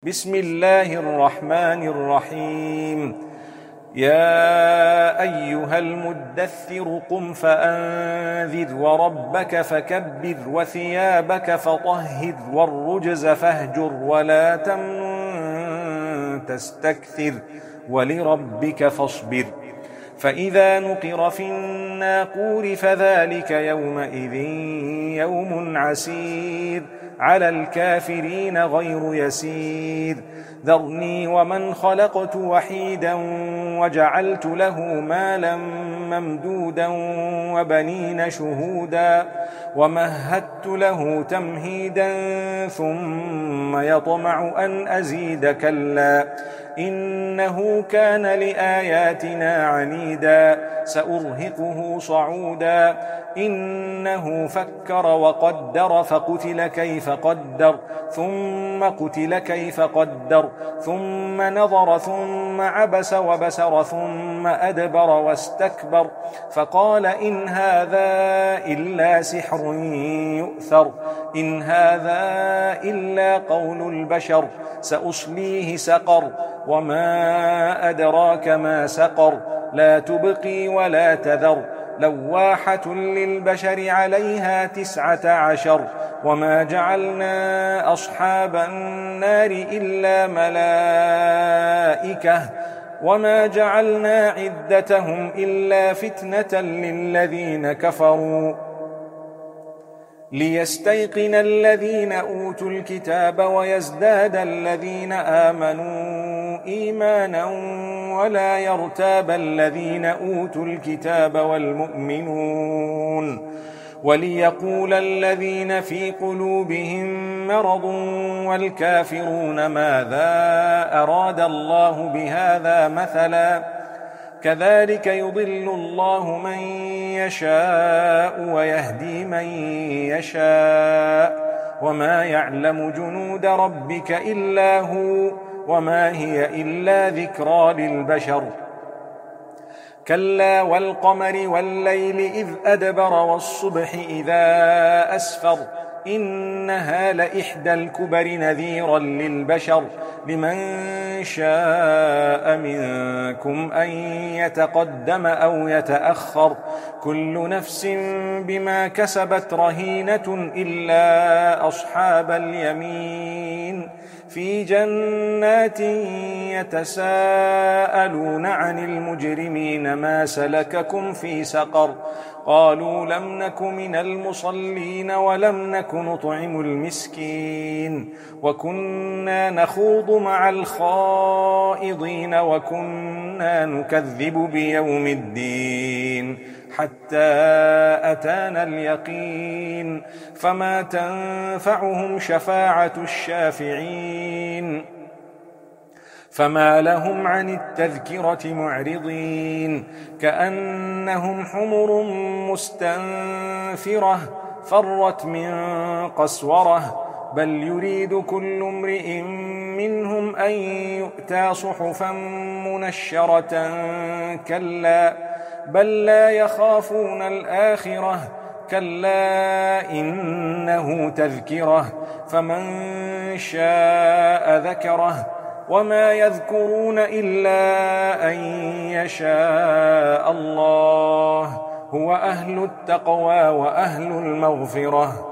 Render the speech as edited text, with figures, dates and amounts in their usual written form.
بسم الله الرحمن الرحيم. يا أيها المدثر قم فأنذر وربك فكبر وثيابك فطهر والرجز فاهجر ولا تمنن تستكثر ولربك فاصبر. فإذا نقر في الناقور فذلك يومئذ يوم عسير على الكافرين غير يسير. ذرني ومن خلقت وحيدا وجعلت له مالا ممدودا وبنين شهودا ومهدت له تمهيدا ثم يطمع أن أزيد كلا إنه كان لآياتنا عنيدا سأرهقه صعودا. إنه فكر وقدر فقتل كيف قدر ثم قتل كيف قدر ثم نظر ثم عبس وبسر ثم أدبر واستكبر فقال إن هذا إلا سحر يؤثر إن هذا إلا قول البشر سأصليه سقر وما أدراك ما سقر لا تبقي ولا تذر لواحة للبشر عليها 19 وما جعلنا أصحاب النار إلا ملائكة وما جعلنا عدتهم إلا فتنة للذين كفروا ليستيقن الذين أوتوا الكتاب ويزداد الذين آمنوا إيمانا ولا يرتاب الذين أوتوا الكتاب والمؤمنون وليقول الذين في قلوبهم مرض والكافرون ماذا أراد الله بهذا مثلا كذلك يضل الله من يشاء ويهدي من يشاء وما يعلم جنود ربك إلا هو وما هي إلا ذكرى للبشر. كلا والقمر والليل إذ أدبر والصبح إذا أسفر إنها لإحدى الكبر نذيرا للبشر لمن شاء منكم أن يتقدم أو يتأخر كل نفس بما كسبت رهينة إلا أصحاب اليمين في جنات يتساءلون عن المجرمين ما سلككم في سقر قالوا لم نك من المصلين ولم نك نطعم المسكين وكنا نخوض مع الخائضين وكنا نكذب بيوم الدين حتى أتانا اليقين فما تنفعهم شفاعة الشافعين فما لهم عن التذكرة معرضين كأنهم حمر مستنفرة فرت من قسورة بل يريد كل امرئ منهم أن يؤتى صحفا منشرة كلا بل لا يخافون الآخرة كلا إنه تذكرة فمن شاء ذكره وما يذكرون إلا أن يشاء الله هو أهل التقوى وأهل المغفرة.